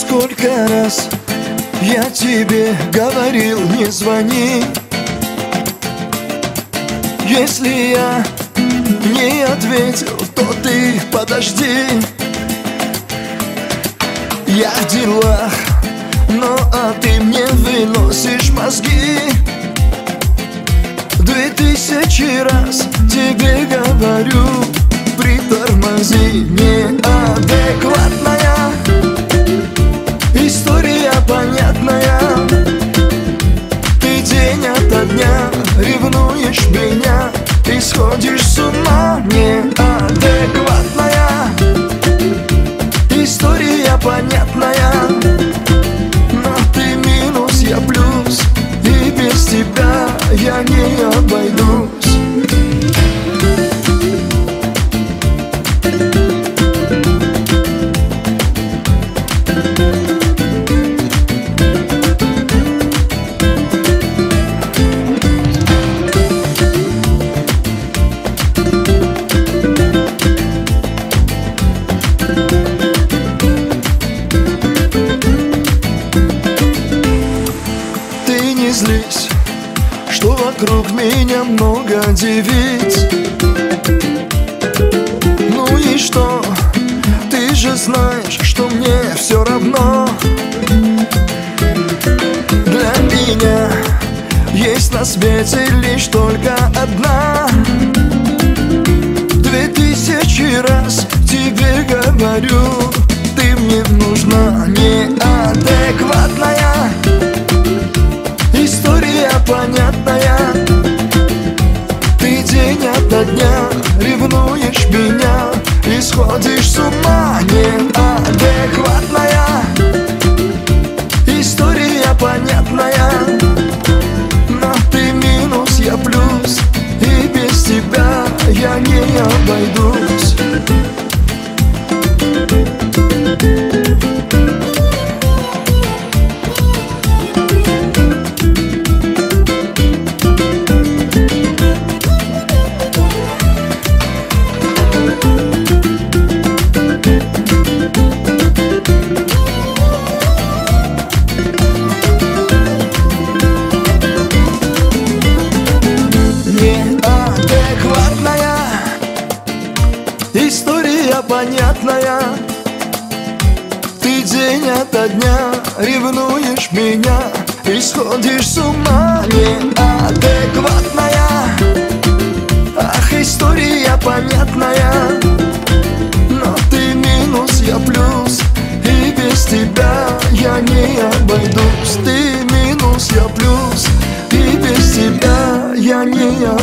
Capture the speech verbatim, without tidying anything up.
Сколько раз я тебе говорил, не звони. Если я не ответил, то ты подожди. Я в делах, но а ты мне выносишь мозги. Две тысячи раз тебе говорю, притормози. Неадекватная история понятная. Ты день ото дня ревнуешь меня и сходишь с ума. Неадекватная история понятная. Но ты минус, я плюс, и без тебя я не обойдусь. Не злись, что вокруг меня много девиц. Ну и что? Ты же знаешь, что мне все равно. Для меня есть на свете лишь только одна. Две тысячи раз тебе говорю, ты мне нужна. Неадекватная история понятная. Ты день ото дня ревнуешь меня и сходишь с ума. Неадекватная история понятная. Но ты минус, я плюс, и без тебя я не обойдусь. История понятная. Ты день ото дня ревнуешь меня и сходишь с ума. Неадекватная, ах, история понятная. Но ты минус, я плюс, и без тебя я не обойдусь. Ты минус, я плюс, и без тебя я не обойдусь.